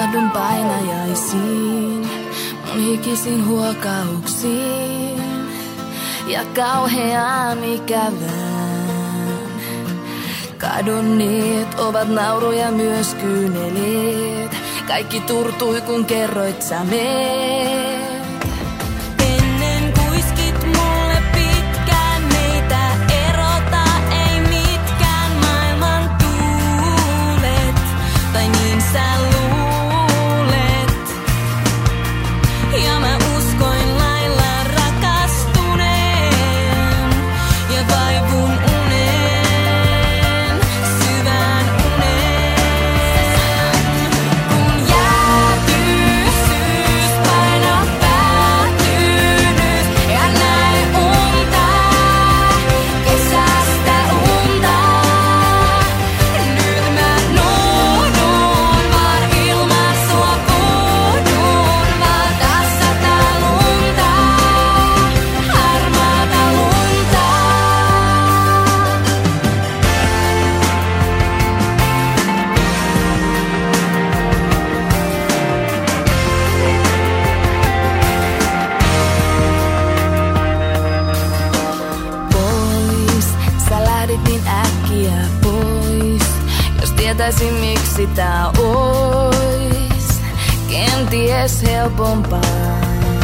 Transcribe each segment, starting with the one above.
Havahdun painajaisiin, mun hikisin huokauksiin ja kauheaan ikävään. Kadonneet ovat nauru ja myös kyyneleet, kaikki turtui kun kerroit sä meet. Ennen kuiskit mulle pitkään, meitä erota ei mitkään maailman tuulet, tai niin sä luulet. Ja mä uskoin lailla rakastuneen ja vaivun uneen, syvään uneen. Kun jäätyisyys painaa päätyy nyt ja näin unta, kesästä unta. Nyt mä nuudun, vaan ilman sua puhudun, vaan tässä tää lunta, harmaata lunta. Pois, sä lähdit niin äkkiä pois. Jos tietäisin miksi tää ois, kenties helpompaa.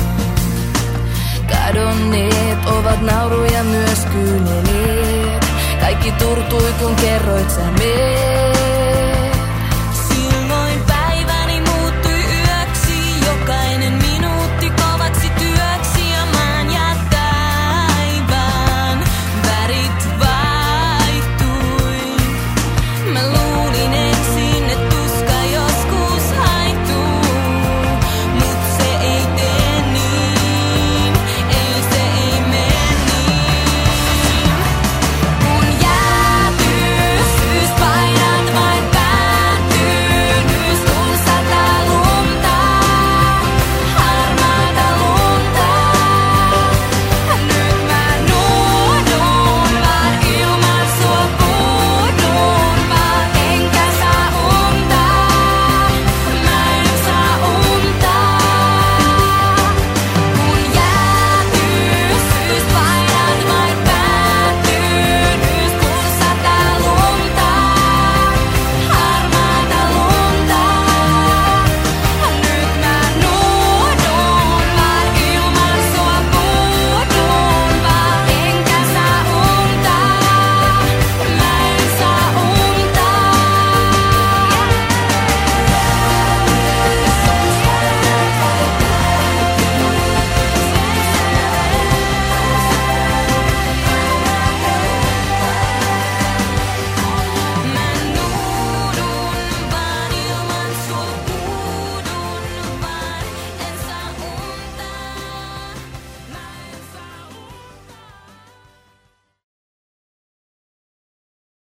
Kadonneet ovat nauru ja myös kyyneleet, kaikki turtui kun kerroit sä meet.